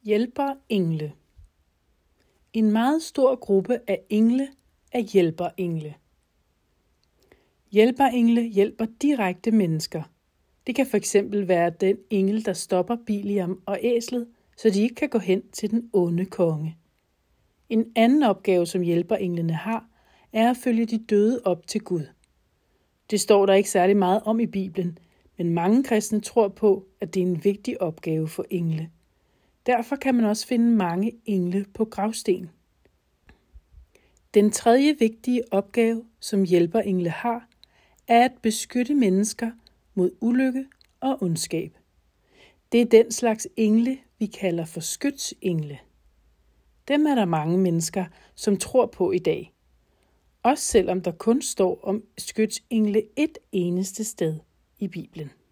Hjælperengle. En meget stor gruppe af engle er hjælperengle. Hjælperengle hjælper direkte mennesker. Det kan fx være den engel, der stopper Biliam og æslet, så de ikke kan gå hen til den onde konge. En anden opgave, som hjælperenglene har, er at følge de døde op til Gud. Det står der ikke særlig meget om i Bibelen, men mange kristne tror på, at det er en vigtig opgave for engle. Derfor kan man også finde mange engle på gravsten. Den tredje vigtige opgave, som hjælperengle har, er at beskytte mennesker mod ulykke og ondskab. Det er den slags engle, vi kalder for skytsengle. Dem er der mange mennesker, som tror på i dag. Også selvom der kun står om skytsengle et eneste sted i Bibelen.